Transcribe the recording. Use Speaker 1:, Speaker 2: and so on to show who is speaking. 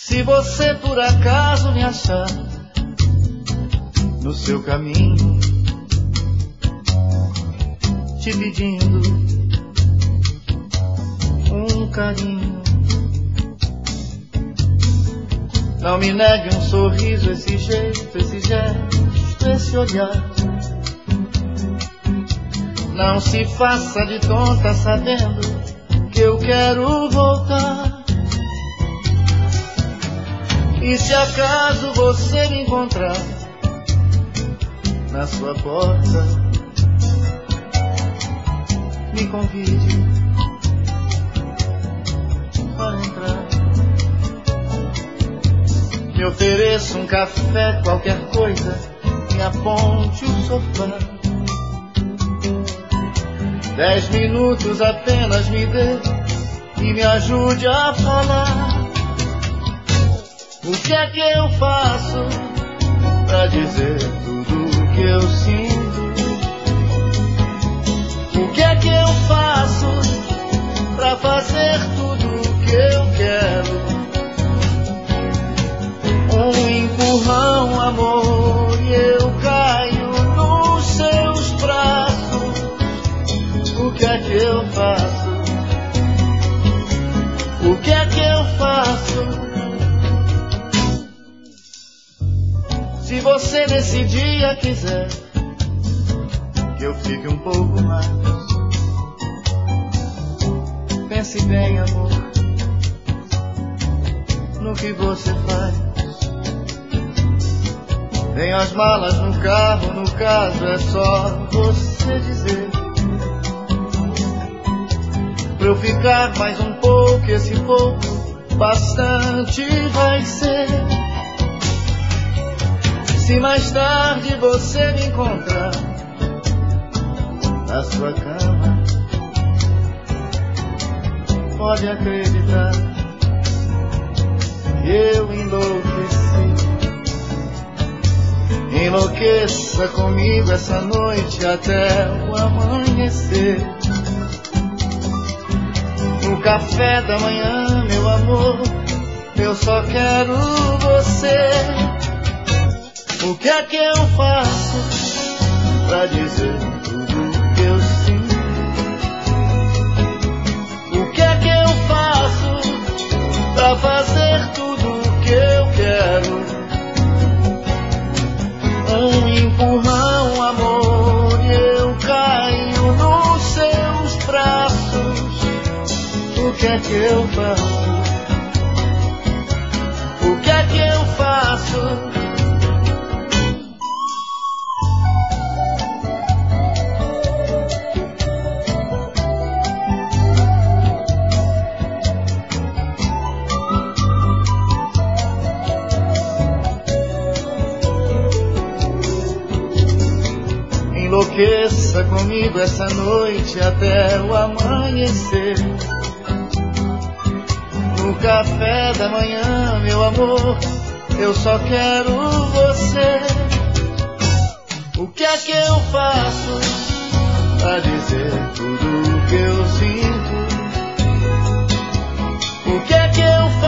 Speaker 1: Se você por acaso me achar no seu caminho, te pedindo um carinho, não me negue um sorriso, esse jeito, esse gesto, esse olhar. Não se faça de tonta sabendo que eu quero voltar. E se acaso você me encontrar na sua porta, me convide para entrar. Me ofereça um café, qualquer coisa, me aponte o sofá. 10 minutos apenas me dê e me ajude a falar. O que é que eu faço pra dizer tudo o que eu sinto? O que é que eu faço pra fazer tudo o que eu quero? Um empurrão, amor, e eu caio nos seus braços. O que é que eu faço? O que é que eu faço? Se você nesse dia quiser que eu fique um pouco mais, pense bem, amor, no que você faz. Tem as malas no carro, no caso é só você dizer pra eu ficar mais um pouco, esse pouco bastante vai ser. Se mais tarde você me encontrar na sua cama, pode acreditar que eu enlouqueci. Enlouqueça comigo essa noite até o amanhecer. No café da manhã, meu amor, eu só quero você. O que é que eu faço pra dizer tudo o que eu sinto? O que é que eu faço pra fazer tudo o que eu quero? Um empurrão, amor, e eu caio nos seus braços. O que é que eu faço? O que é que eu faço? Enlouqueça comigo essa noite até o amanhecer. No café da manhã, meu amor, eu só quero você. O que é que eu faço pra dizer tudo o que eu sinto? O que é que eu faço